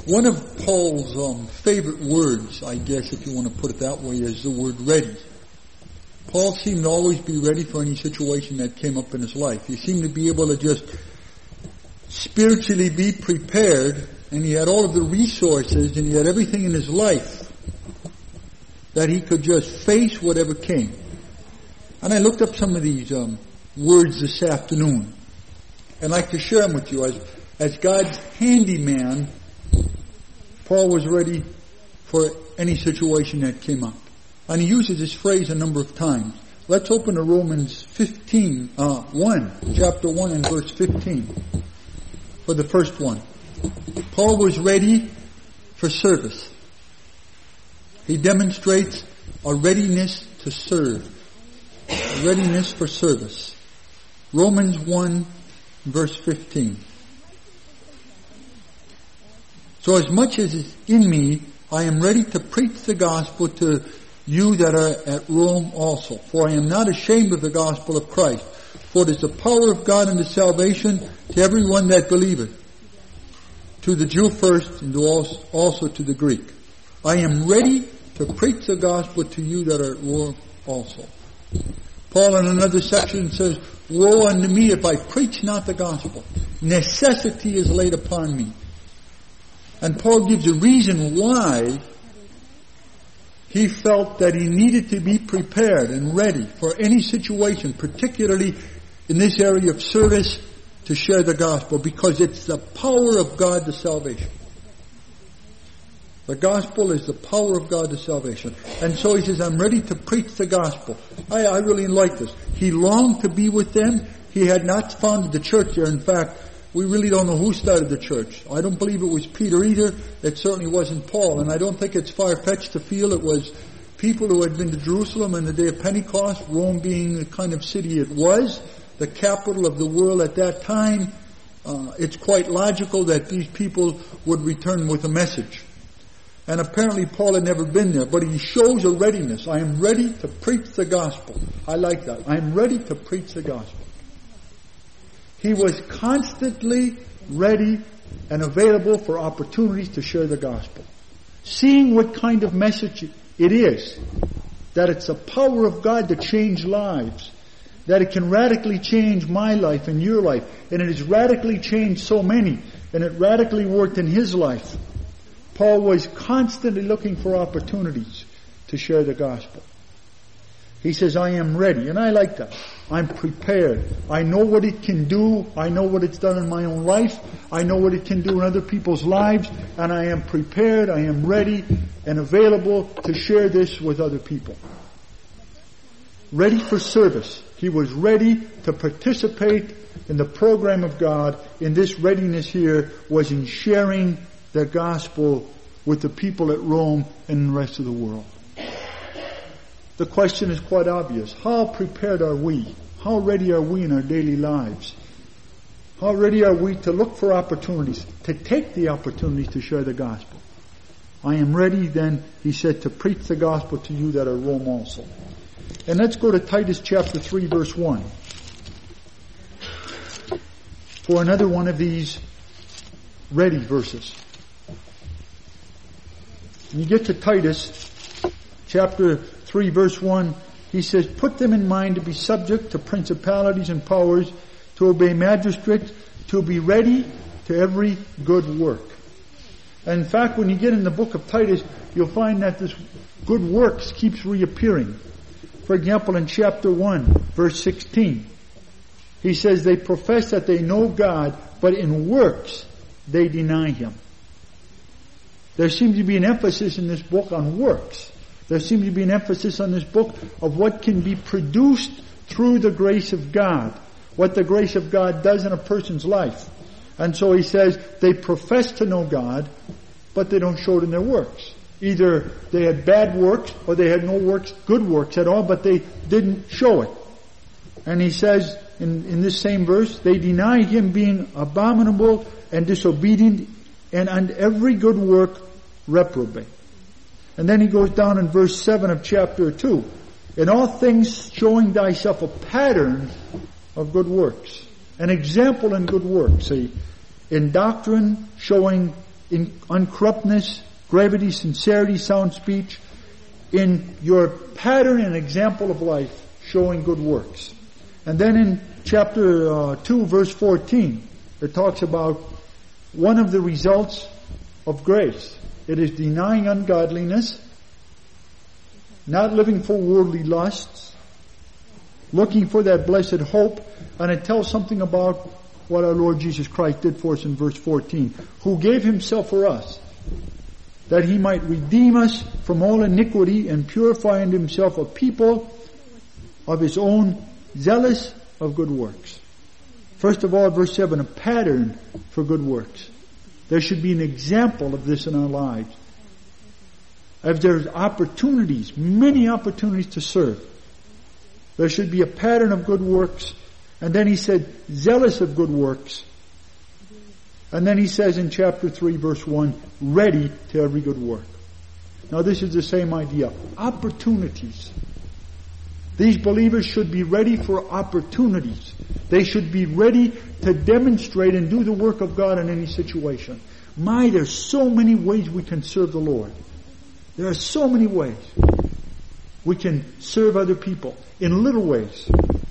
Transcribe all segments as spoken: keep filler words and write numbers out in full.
One of Paul's um, favorite words, I guess if you want to put it that way, is the word ready. Paul seemed to always be ready for any situation that came up in his life. He seemed to be able to just spiritually be prepared, and he had all of the resources and he had everything in his life that he could just face whatever came. And I looked up some of these um, words this afternoon, and I'd like to share them with you. As, as God's handyman, Paul was ready for any situation that came up. And he uses this phrase a number of times. Let's open to Romans fifteen, uh, one, chapter one and verse fifteen. For the first one. Paul was ready for service. He demonstrates a readiness to serve. A readiness for service. Romans one, verse fifteen. So as much as is in me, I am ready to preach the gospel to you that are at Rome also. For I am not ashamed of the gospel of Christ. For it is the power of God unto salvation to everyone that believeth. To the Jew first, and to also, also to the Greek. I am ready to preach the gospel to you that are at Rome also. Paul in another section says, woe unto me if I preach not the gospel. Necessity is laid upon me. And Paul gives a reason why he felt that he needed to be prepared and ready for any situation, particularly in this area of service, to share the gospel, because it's the power of God to salvation. The gospel is the power of God to salvation. And so he says, I'm ready to preach the gospel. I, I really like this. He longed to be with them. He had not founded the church there. In fact, we really don't know who started the church. I don't believe it was Peter either. It certainly wasn't Paul. And I don't think it's far-fetched to feel it was people who had been to Jerusalem on the day of Pentecost, Rome being the kind of city it was, the capital of the world at that time. Uh, it's quite logical that these people would return with a message. And apparently Paul had never been there, but he shows a readiness. I am ready to preach the gospel. I like that. I am ready to preach the gospel. He was constantly ready and available for opportunities to share the gospel. Seeing what kind of message it is, that it's the power of God to change lives, that it can radically change my life and your life, and it has radically changed so many, and it radically worked in his life. Paul was constantly looking for opportunities to share the gospel. He says, I am ready. And I like that. I'm prepared. I know what it can do. I know what it's done in my own life. I know what it can do in other people's lives. And I am prepared. I am ready and available to share this with other people. Ready for service. He was ready to participate in the program of God. And this readiness here was in sharing the gospel with the people at Rome and the rest of the world. The question is quite obvious. How prepared are we? How ready are we in our daily lives? How ready are we to look for opportunities, to take the opportunities to share the gospel? I am ready, then, he said, to preach the gospel to you that are Rome also. And let's go to Titus chapter three, verse one. For another one of these ready verses. When you get to Titus chapter three, verse one, he says, put them in mind to be subject to principalities and powers, to obey magistrates, to be ready to every good work. And in fact, when you get in the book of Titus, you'll find that this good works keeps reappearing. For example, in chapter one, verse sixteen, he says, they profess that they know God, but in works they deny Him. There seems to be an emphasis in this book on works. There seems to be an emphasis on this book of what can be produced through the grace of God. What the grace of God does in a person's life. And so he says, they profess to know God, but they don't show it in their works. Either they had bad works, or they had no works, good works at all, but they didn't show it. And he says, in, in this same verse, they deny Him being abominable and disobedient, and on every good work reprobate. And then he goes down in verse seven of chapter two. In all things showing thyself a pattern of good works. An example in good works. See, in doctrine showing in uncorruptness, gravity, sincerity, sound speech, in your pattern and example of life, showing good works. And then in chapter uh, two, verse fourteen, it talks about one of the results of grace. It is denying ungodliness, not living for worldly lusts, looking for that blessed hope, and it tells something about what our Lord Jesus Christ did for us in verse fourteen, who gave himself for us, that he might redeem us from all iniquity and purify unto himself a people of his own, zealous of good works. First of all, verse seven, a pattern for good works. There should be an example of this in our lives. If there's opportunities, many opportunities to serve, there should be a pattern of good works. And then he said, zealous of good works. And then he says in chapter three, verse one, ready to every good work. Now this is the same idea. Opportunities. These believers should be ready for opportunities. They should be ready to demonstrate and do the work of God in any situation. My, there's so many ways we can serve the Lord. There are so many ways we can serve other people in little ways.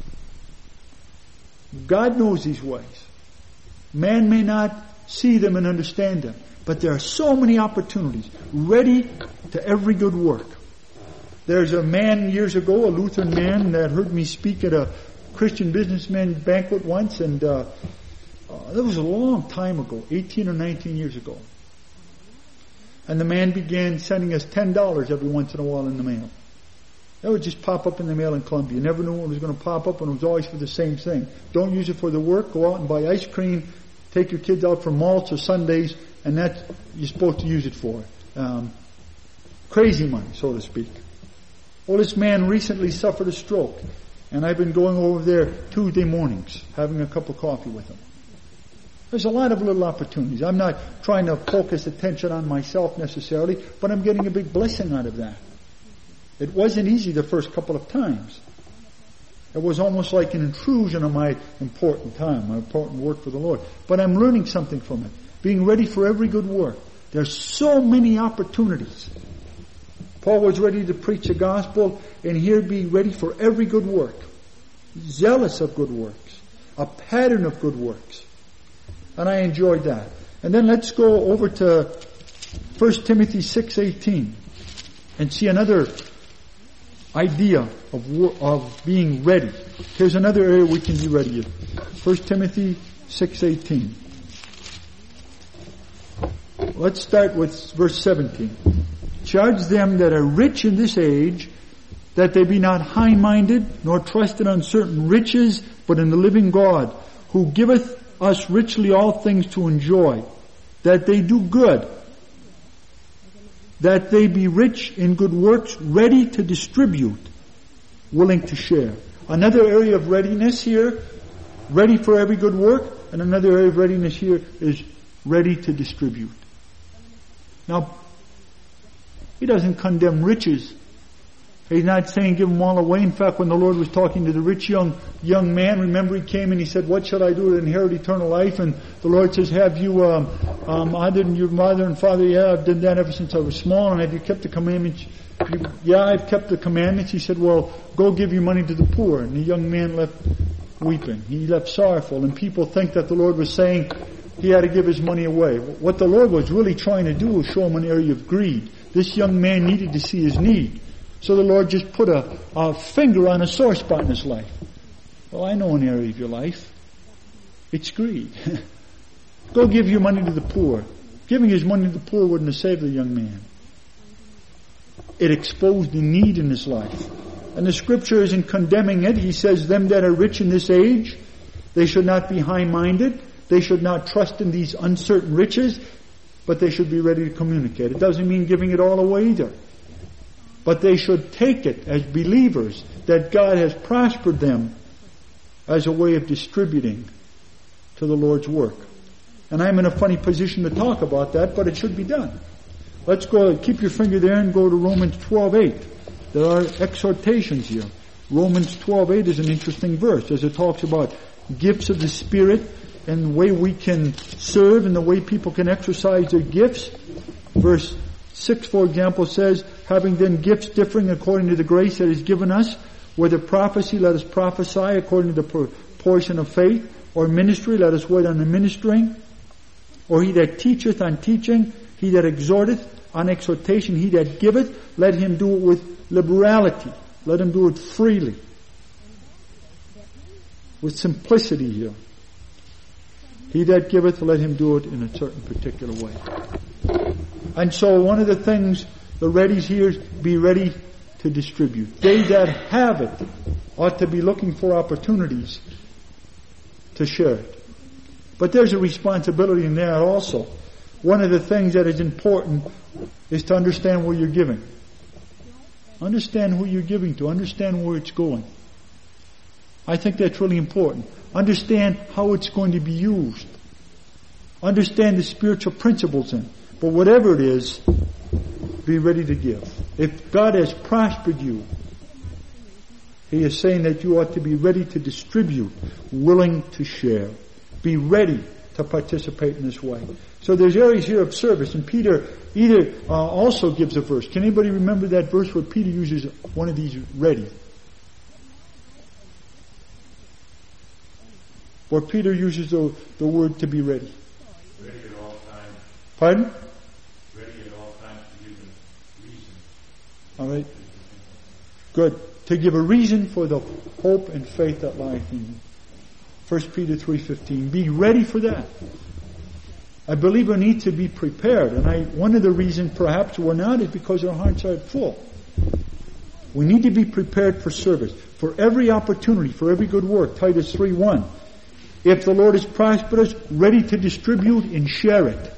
God knows these ways. Man may not see them and understand them, but there are so many opportunities ready to every good work. There's a man years ago, a Lutheran man, that heard me speak at a Christian businessman banquet once, and uh, uh, that was a long time ago, eighteen or nineteen years ago. And the man began sending us ten dollars every once in a while in the mail. That would just pop up in the mail in Columbia. You never knew when it was going to pop up, and it was always for the same thing. Don't use it for the work. Go out and buy ice cream. Take your kids out for malts or Sundays, and that's you're supposed to use it for. Um, crazy money, so to speak. Well, this man recently suffered a stroke, and I've been going over there Tuesday mornings, having a cup of coffee with him. There's a lot of little opportunities. I'm not trying to focus attention on myself necessarily, but I'm getting a big blessing out of that. It wasn't easy the first couple of times. It was almost like an intrusion on my important time, my important work for the Lord. But I'm learning something from it. Being ready for every good work. There's so many opportunities. Paul was ready to preach the gospel, and here be ready for every good work. Zealous of good works. A pattern of good works. And I enjoyed that. And then let's go over to First Timothy six eighteen and see another idea of of being ready. Here's another area we can be ready in. First Timothy six eighteen. Let's start with verse seventeen. Charge them that are rich in this age, that they be not high-minded, nor trust in uncertain riches, but in the living God, who giveth us richly all things to enjoy, that they do good, that they be rich in good works, ready to distribute, willing to share. Another area of readiness here, ready for every good work, and another area of readiness here is ready to distribute. Now, he doesn't condemn riches. He's not saying give them all away. In fact, when the Lord was talking to the rich young young man, remember he came and he said, what shall I do to inherit eternal life? And the Lord says, have you um, um, honored your mother and father? Yeah, I've done that ever since I was small. And have you kept the commandments? You, yeah, I've kept the commandments. He said, well, go give your money to the poor. And the young man left weeping. He left sorrowful. And people think that the Lord was saying he had to give his money away. What the Lord was really trying to do was show him an area of greed. This young man needed to see his need. So the Lord just put a, a finger on a sore spot in his life. Well, I know an area of your life. It's greed. Go give your money to the poor. Giving his money to the poor wouldn't have saved the young man. It exposed the need in his life. And the scripture isn't condemning it. He says, them that are rich in this age, they should not be high-minded. They should not trust in these uncertain riches, but they should be ready to communicate. It doesn't mean giving it all away either. But they should take it as believers that God has prospered them as a way of distributing to the Lord's work. And I'm in a funny position to talk about that, but it should be done. Let's go, keep your finger there and go to Romans twelve eight. There are exhortations here. Romans twelve eight is an interesting verse as it talks about gifts of the Spirit and the way we can serve and the way people can exercise their gifts. Verse six, for example, says, having then gifts differing according to the grace that is given us, whether prophecy, let us prophesy according to the proportion of faith, or ministry, let us wait on the ministering, or he that teacheth on teaching, he that exhorteth on exhortation, he that giveth, let him do it with liberality. Let him do it freely. With simplicity here. He that giveth, let him do it in a certain particular way. And so one of the things, the readies here is be ready to distribute. They that have it ought to be looking for opportunities to share it. But there's a responsibility in that also. One of the things that is important is to understand where you're giving. Understand who you're giving to. Understand where it's going. I think that's really important. Understand how it's going to be used. Understand the spiritual principles in it. But whatever it is, be ready to give. If God has prospered you, He is saying that you ought to be ready to distribute, willing to share. Be ready to participate in this way. So there's areas here of service, and Peter either uh, also gives a verse. Can anybody remember that verse where Peter uses one of these ready? Where Peter uses the, the word to be ready. Ready at all times. Pardon? Ready at all times to give a reason. All right. Good. To give a reason for the hope and faith that lieth in you. First Peter three fifteen. Be ready for that. A believer needs to be prepared. And I, one of the reasons perhaps we're not is because our hearts are full. We need to be prepared for service. For every opportunity, for every good work. Titus three one. If the Lord has prospered us, ready to distribute and share it.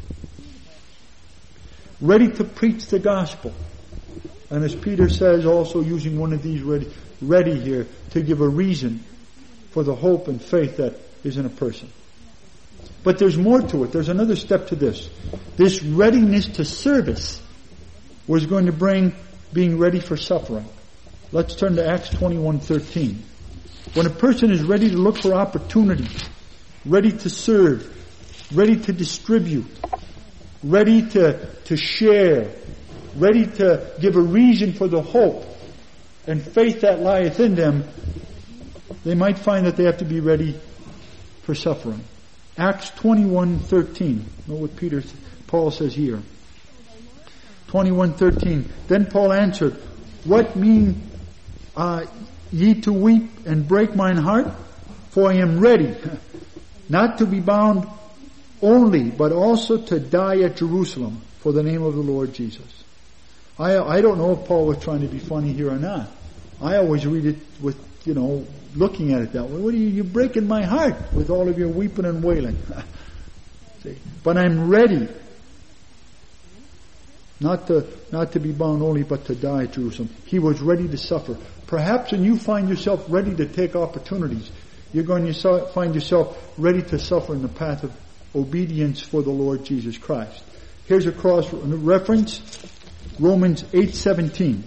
Ready to preach the gospel. And as Peter says, also using one of these ready, ready here, to give a reason for the hope and faith that is in a person. But there's more to it. There's another step to this. This readiness to service was going to bring being ready for suffering. Let's turn to Acts twenty-one thirteen. When a person is ready to look for opportunities, ready to serve, ready to distribute, ready to, to share, ready to give a reason for the hope and faith that lieth in them, they might find that they have to be ready for suffering. Acts twenty-one thirteen. Know what Peter, Paul says here. twenty-one thirteen. Then Paul answered, what mean uh, ye to weep and break mine heart? For I am ready, not to be bound only, but also to die at Jerusalem for the name of the Lord Jesus. I I don't know if Paul was trying to be funny here or not. I always read it with, you know, looking at it that way. What are you, you're breaking my heart with all of your weeping and wailing. See? But I'm ready. Not to, not to be bound only, but to die at Jerusalem. He was ready to suffer. Perhaps when you find yourself ready to take opportunities, you're going to find yourself ready to suffer in the path of obedience for the Lord Jesus Christ. Here's a cross reference. Romans eight seventeen.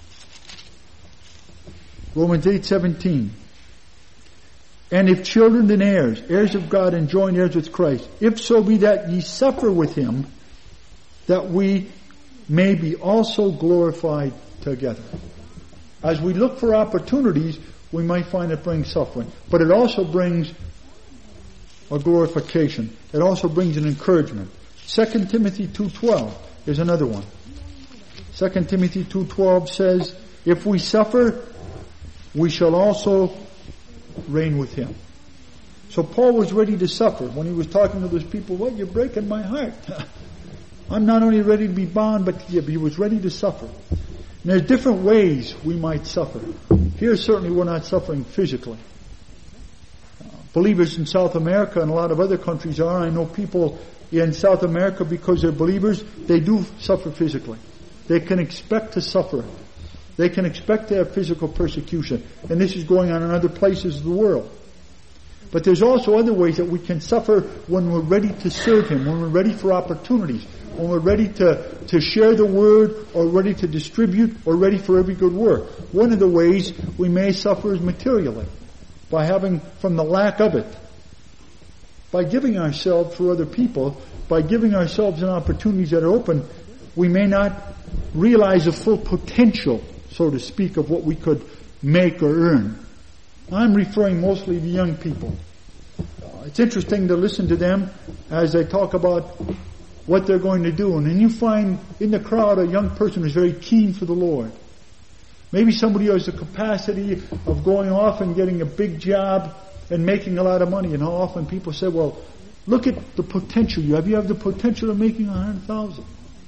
Romans eight seventeen. And if children then heirs, heirs of God and joint heirs with Christ, if so be that ye suffer with Him, that we may be also glorified together. As we look for opportunities, we might find it brings suffering. But it also brings a glorification. It also brings an encouragement. Second Timothy two twelve is another one. Second Timothy two twelve says, if we suffer, we shall also reign with Him. So Paul was ready to suffer when he was talking to those people. Well, you're breaking my heart. I'm not only ready to be bound, but he was ready to suffer. And there's different ways we might suffer. Here certainly we're not suffering physically. Uh, believers in South America and a lot of other countries are. I know people in South America, because they're believers, they do suffer physically. They can expect to suffer. They can expect to have physical persecution. And this is going on in other places of the world. But there's also other ways that we can suffer when we're ready to serve Him, when we're ready for opportunities, when we're ready to, to share the Word, or ready to distribute, or ready for every good work. One of the ways we may suffer is materially, by having, from the lack of it, by giving ourselves for other people, by giving ourselves in opportunities that are open, we may not realize the full potential, so to speak, of what we could make or earn. I'm referring mostly to young people. Uh, it's interesting to listen to them as they talk about what they're going to do. And then you find in the crowd a young person who's very keen for the Lord. Maybe somebody who has the capacity of going off and getting a big job and making a lot of money. And how often people say, well, look at the potential you have. You have the potential of making a hundred thousand.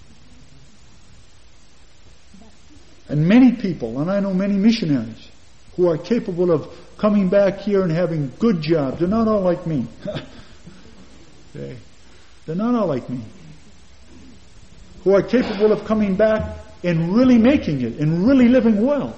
And many people, and I know many missionaries, who are capable of coming back here and having good jobs. They're not all like me. Okay. They're not all like me. Who are capable of coming back and really making it and really living well.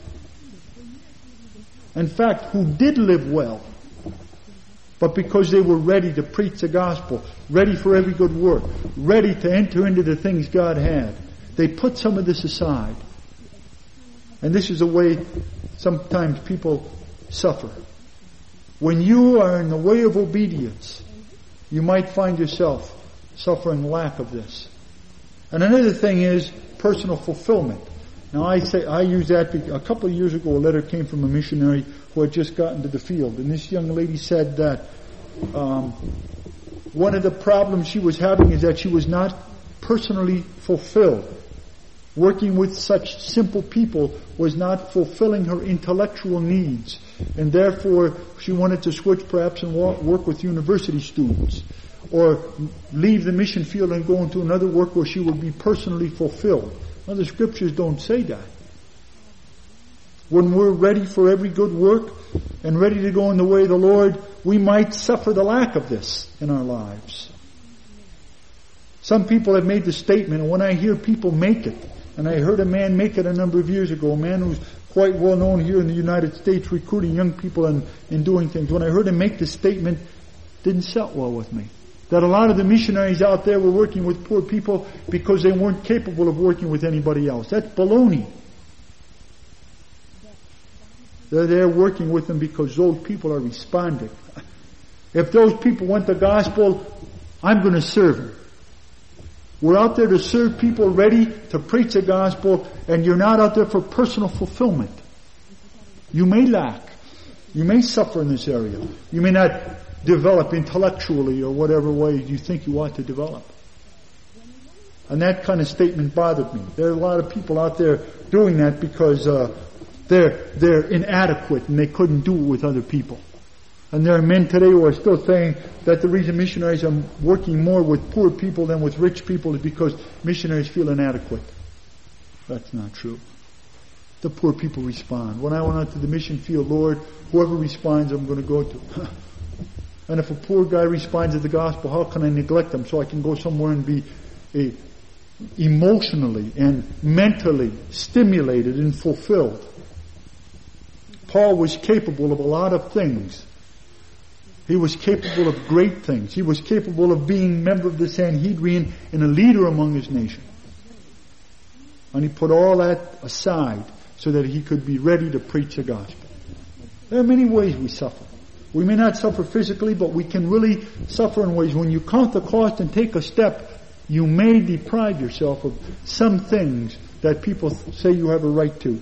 In fact, who did live well, but because they were ready to preach the gospel, ready for every good work, ready to enter into the things God had, they put some of this aside. And this is the way sometimes people suffer. When you are in the way of obedience, you might find yourself suffering lack of this. And another thing is personal fulfillment. Now I say, I use that because a couple of years ago a letter came from a missionary who had just gotten to the field. And this young lady said that um, one of the problems she was having is that she was not personally fulfilled. Working with such simple people was not fulfilling her intellectual needs. And therefore she wanted to switch perhaps and work with university students. Or leave the mission field and go into another work where she would be personally fulfilled. Now the scriptures don't say that. When we're ready for every good work and ready to go in the way of the Lord, we might suffer the lack of this in our lives. Some people have made the statement, and when I hear people make it, and I heard a man make it a number of years ago, a man who's quite well known here in the United States recruiting young people and, and doing things. When I heard him make the statement, it didn't sit well with me. That a lot of the missionaries out there were working with poor people because they weren't capable of working with anybody else. That's baloney. They're there working with them because those people are responding. If those people want the gospel, I'm going to serve them. We're out there to serve people, ready to preach the gospel, and you're not out there for personal fulfillment. You may lack. You may suffer in this area. You may not develop intellectually or whatever way you think you ought to develop. And that kind of statement bothered me. There are a lot of people out there doing that because uh, they're they're inadequate and they couldn't do it with other people. And there are men today who are still saying that the reason missionaries are working more with poor people than with rich people is because missionaries feel inadequate. That's not true. The poor people respond. When I went out to the mission field, Lord, whoever responds, I'm going to go to. And if a poor guy responds to the gospel, how can I neglect him so I can go somewhere and be a, emotionally and mentally stimulated and fulfilled? Paul was capable of a lot of things. He was capable of great things. He was capable of being a member of the Sanhedrin and a leader among his nation. And he put all that aside so that he could be ready to preach the gospel. There are many ways we suffer. We may not suffer physically, but we can really suffer in ways. When you count the cost and take a step, you may deprive yourself of some things that people say you have a right to.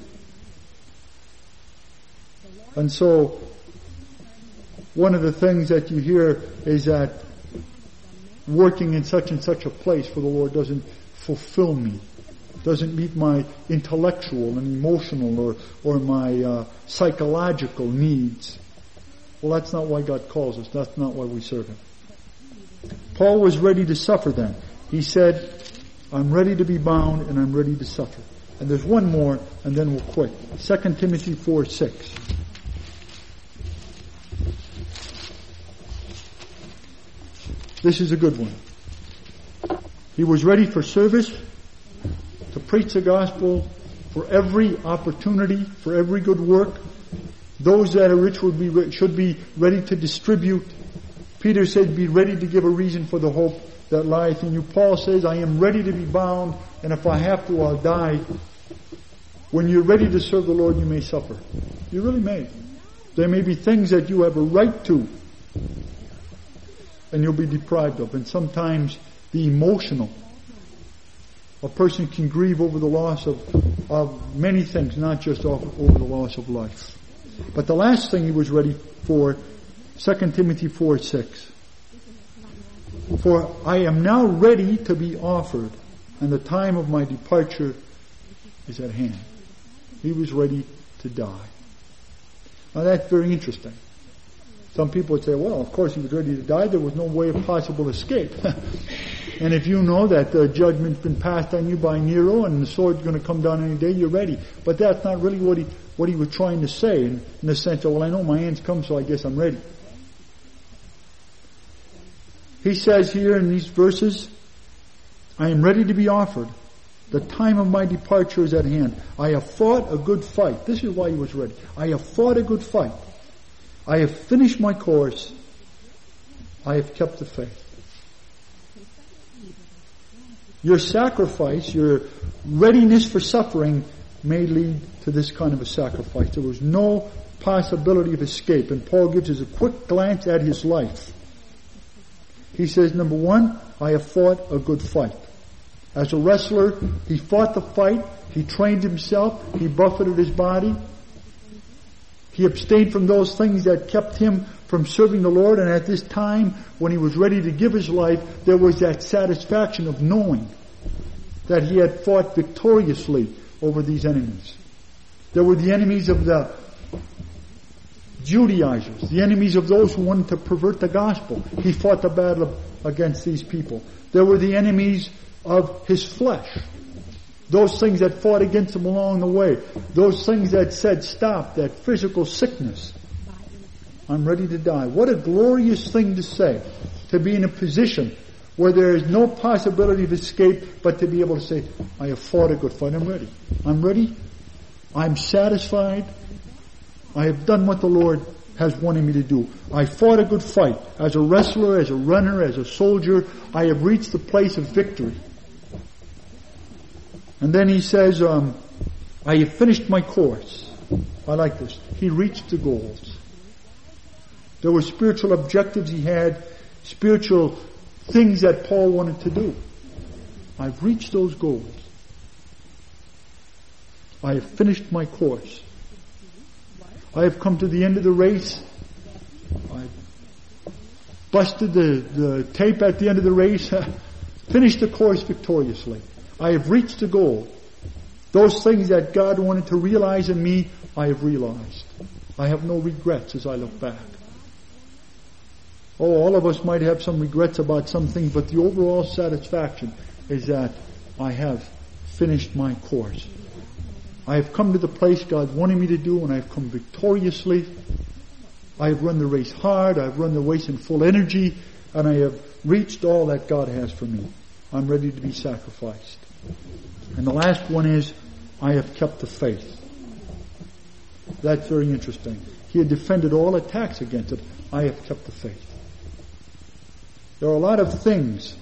And so, one of the things that you hear is that working in such and such a place for the Lord doesn't fulfill me, doesn't meet my intellectual and emotional or, or my uh, psychological needs. Well, that's not why God calls us. That's not why we serve Him. Paul was ready to suffer then. He said, I'm ready to be bound and I'm ready to suffer. And there's one more and then we'll quit. Second Timothy four six. This is a good one. He was ready for service, to preach the gospel, for every opportunity, for every good work. Those that are rich would be should be ready to distribute. Peter said, be ready to give a reason for the hope that lieth in you. Paul says, I am ready to be bound, and if I have to, I'll die. When you're ready to serve the Lord, you may suffer. You really may. There may be things that you have a right to. and you'll be deprived of. And sometimes the emotional. A person can grieve over the loss of, of many things, not just over, over the loss of life. But the last thing he was ready for, Second Timothy four six. For I am now ready to be offered, and the time of my departure is at hand. He was ready to die. Now that's very interesting. Some people would say, well, of course he was ready to die. There was no way of possible escape. And if you know that the judgment's been passed on you by Nero and the sword's going to come down any day, you're ready. But that's not really what he what he was trying to say in, in the sense of, well, I know my end's come, so I guess I'm ready. He says here in these verses, I am ready to be offered. The time of my departure is at hand. I have fought a good fight. This is why he was ready. I have fought a good fight. I have finished my course. I have kept the faith. Your sacrifice, your readiness for suffering may lead to this kind of a sacrifice. There was no possibility of escape. And Paul gives us a quick glance at his life. He says, number one, I have fought a good fight. As a wrestler, he fought the fight. He trained himself. He buffeted his body. He abstained from those things that kept him from serving the Lord. And at this time, when he was ready to give his life, there was that satisfaction of knowing that he had fought victoriously over these enemies. There were the enemies of the Judaizers, the enemies of those who wanted to pervert the gospel. He fought the battle against these people. There were the enemies of his flesh. Those things that fought against him along the way. Those things that said stop, that physical sickness. I'm ready to die. What a glorious thing to say. To be in a position where there is no possibility of escape, but to be able to say, I have fought a good fight. I'm ready. I'm ready. I'm satisfied. I have done what the Lord has wanted me to do. I fought a good fight. As a wrestler, as a runner, as a soldier, I have reached the place of victory. And then he says, um, I have finished my course. I like this. He reached the goals. There were spiritual objectives he had, spiritual things that Paul wanted to do. I've reached those goals. I have finished my course. I have come to the end of the race. I busted the, the tape at the end of the race. Finished the course victoriously. I have reached the goal. Those things that God wanted to realize in me, I have realized. I have no regrets as I look back. Oh, all of us might have some regrets about some things, but the overall satisfaction is that I have finished my course. I have come to the place God wanted me to do, and I have come victoriously. I have run the race hard. I have run the race in full energy, and I have reached all that God has for me. I'm ready to be sacrificed. And the last one is, I have kept the faith. That's very interesting. He had defended all attacks against it. I have kept the faith. There are a lot of things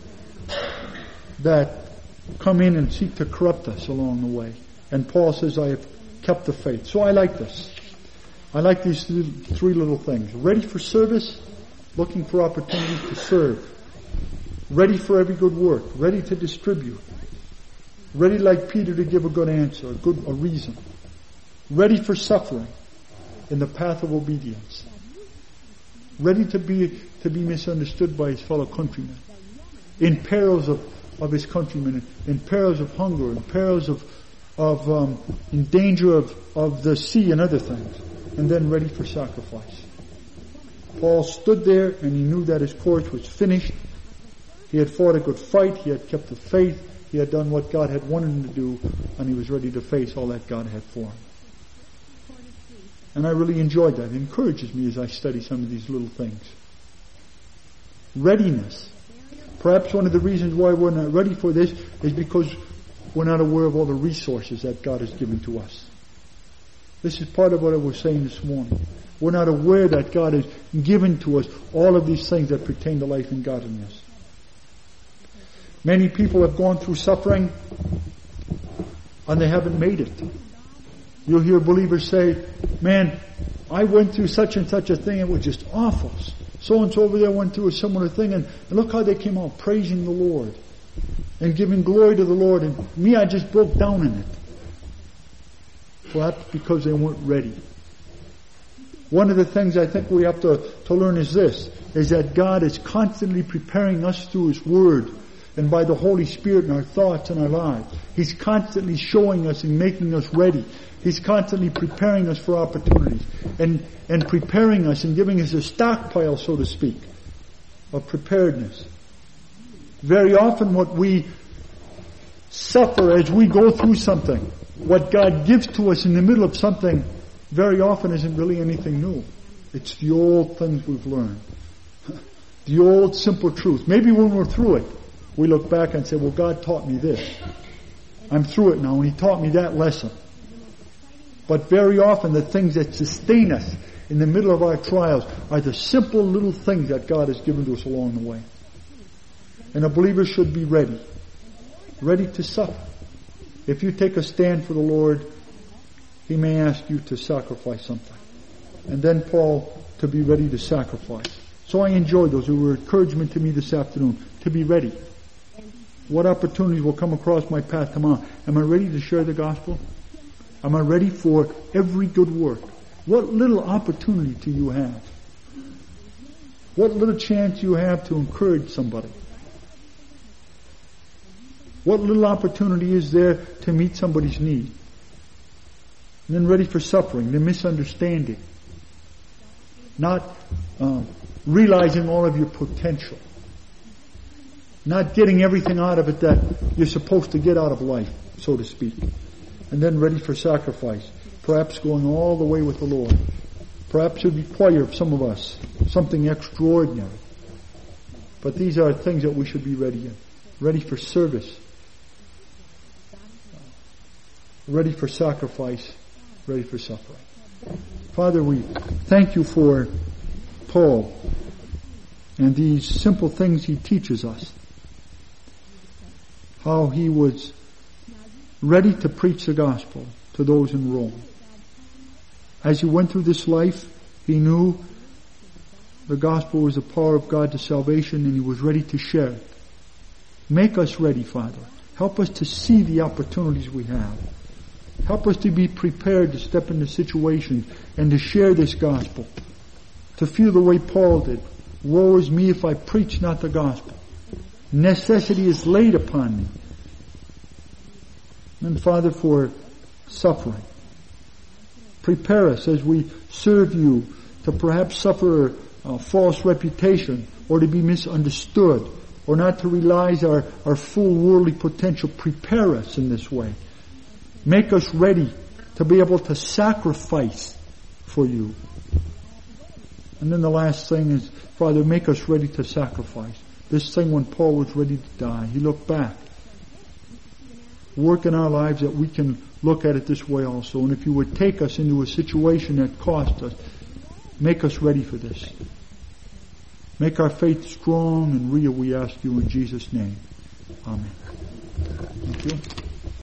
that come in and seek to corrupt us along the way. And Paul says, I have kept the faith. So I like this. I like these three little things. Ready for service, looking for opportunities to serve. Ready for every good work. Ready to distribute. Ready like Peter to give a good answer, a good a reason. Ready for suffering in the path of obedience. Ready to be to be misunderstood by his fellow countrymen. In perils of, of his countrymen, in perils of hunger, in perils of of um, in danger of, of the sea and other things. And then ready for sacrifice. Paul stood there and he knew that his course was finished. He had fought a good fight. He had kept the faith. He had done what God had wanted him to do, and he was ready to face all that God had for him. And I really enjoyed that. It encourages me as I study some of these little things. Readiness. Perhaps one of the reasons why we're not ready for this is because we're not aware of all the resources that God has given to us. This is part of what I was saying this morning. We're not aware that God has given to us all of these things that pertain to life and godliness. Many people have gone through suffering and they haven't made it. You'll hear believers say, man, I went through such and such a thing, it was just awful. So-and-so over there went through a similar thing, and, and look how they came out praising the Lord and giving glory to the Lord. And me, I just broke down in it. Perhaps because they weren't ready. One of the things I think we have to, to learn is this, is that God is constantly preparing us through His Word and by the Holy Spirit in our thoughts and our lives. He's constantly showing us and making us ready. He's constantly preparing us for opportunities and, and preparing us and giving us a stockpile, so to speak, of preparedness. Very often what we suffer as we go through something, what God gives to us in the middle of something, very often isn't really anything new. It's the old things we've learned. The old simple truth. Maybe when we're through it, we look back and say, well, God taught me this. I'm through it now, and He taught me that lesson. But very often the things that sustain us in the middle of our trials are the simple little things that God has given to us along the way. And a believer should be ready. Ready to suffer. If you take a stand for the Lord, He may ask you to sacrifice something. And then Paul, to be ready to sacrifice. So I enjoyed those. They were encouragement to me this afternoon. To be ready. What opportunities will come across my path tomorrow? Am I ready to share the gospel? Am I ready for every good work? What little opportunity do you have? What little chance you have to encourage somebody? What little opportunity is there to meet somebody's need? And then ready for suffering, the misunderstanding. Not uh, realizing all of your potential. Not getting everything out of it that you're supposed to get out of life, so to speak. And then ready for sacrifice. Perhaps going all the way with the Lord. Perhaps it would require of some of us something extraordinary. But these are things that we should be ready in. Ready for service. Ready for sacrifice. Ready for suffering. Father, we thank You for Paul and these simple things he teaches us. How he was ready to preach the gospel to those in Rome. As he went through this life, he knew the gospel was the power of God to salvation, and he was ready to share it. Make us ready, Father. Help us to see the opportunities we have. Help us to be prepared to step into situations and to share this gospel. To feel the way Paul did. Woe is me if I preach not the gospel. Necessity is laid upon me. And Father, for suffering. Prepare us as we serve You to perhaps suffer a false reputation or to be misunderstood or not to realize our, our full worldly potential. Prepare us in this way. Make us ready to be able to sacrifice for You. And then the last thing is, Father, make us ready to sacrifice. This thing when Paul was ready to die, he looked back. Work in our lives that we can look at it this way also. And if You would take us into a situation that cost us, make us ready for this. Make our faith strong and real, we ask You in Jesus' name. Amen. Thank you.